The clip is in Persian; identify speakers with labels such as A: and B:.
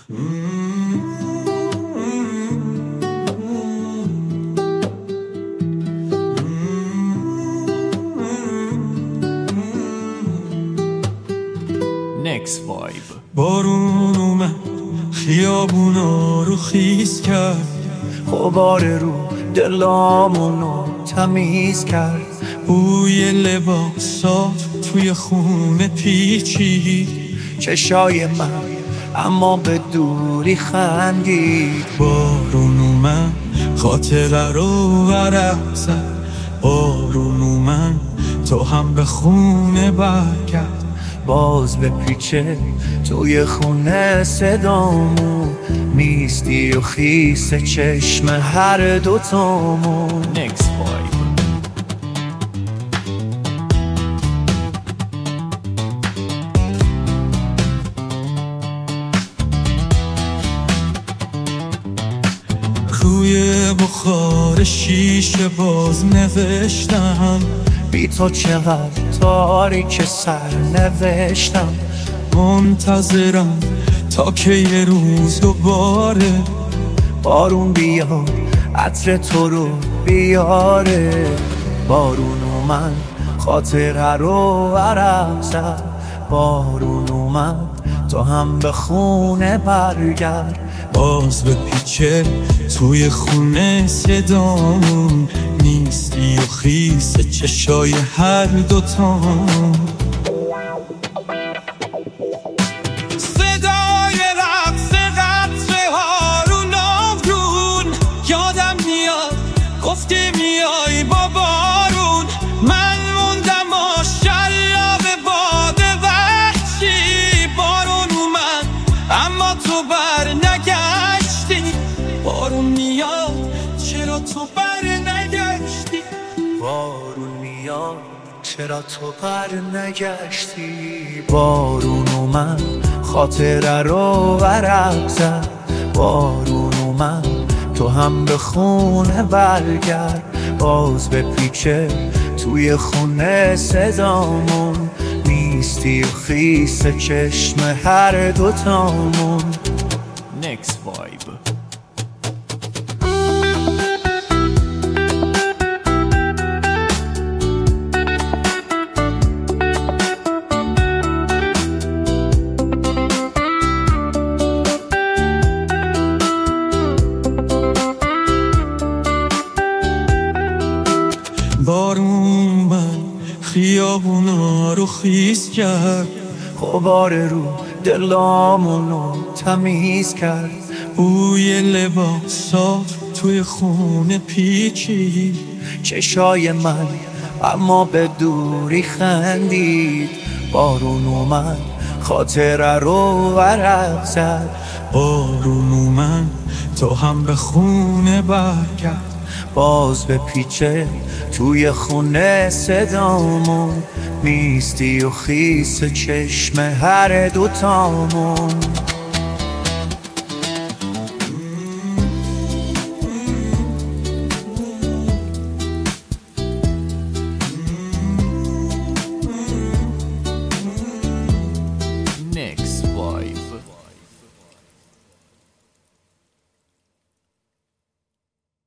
A: Next vibe.
B: بارون اومد خیابونا رو خیس کرد،
C: غبار رو دلامونو تمیز کرد.
B: بوی لباسات توی خونه پیچید،
C: چشای من اما به دوری خندید.
B: بارون اومد خاطره رو ورق زد، بارون اومد تو هم به خونه برگرد.
C: باز به پیچه توی خونه صدامون، نیستی و خیس چشم هر دوتامون.
A: Next vibe.
B: روی بخار شیشه باز نوشتم،
C: بی تو چقدر تاریک سر نوشتم.
B: منتظرم تا که یه روز دوباره
C: بارون بیاد عطر تو رو بیاره. بارون اومد خاطره رو ورق زد، بارون اومد تو هم به خونه برگرد.
B: باز به پیچه توی خونه صدامون، نیستی و خیس چشای هر دوتامون. صدای رقص قطره ها رو ناورون، یادم میاد گفتی میای با بارون. من موندم و شلاق باد وحشی، بارون اومد اما تو بر نگشتی. بارون میاد چرا تو بر نگشتی؟
C: بارون میاد چرا تو بر نگشتی؟ بارون اومد خاطره رو ورق زد، بارون اومد تو هم به خونه برگرد. باز به پیچه توی خونه صدامون، نیستی و خیس چشم هر دوتامون.
A: Next vibe.
B: بارون من خیابونا رو خیس کرد،
C: غبار رو دلامونو تمیز کرد.
B: بوی لباسات توی خونه پیچید.
C: چشای من اما به دوری خندید. بارون اومد خاطره رو ورق زد،
B: بارون اومد تو هم به خونه برگرد.
C: باز به پیچه توی خونه صدامون، نیستی و خیس چشم هر دوتامون.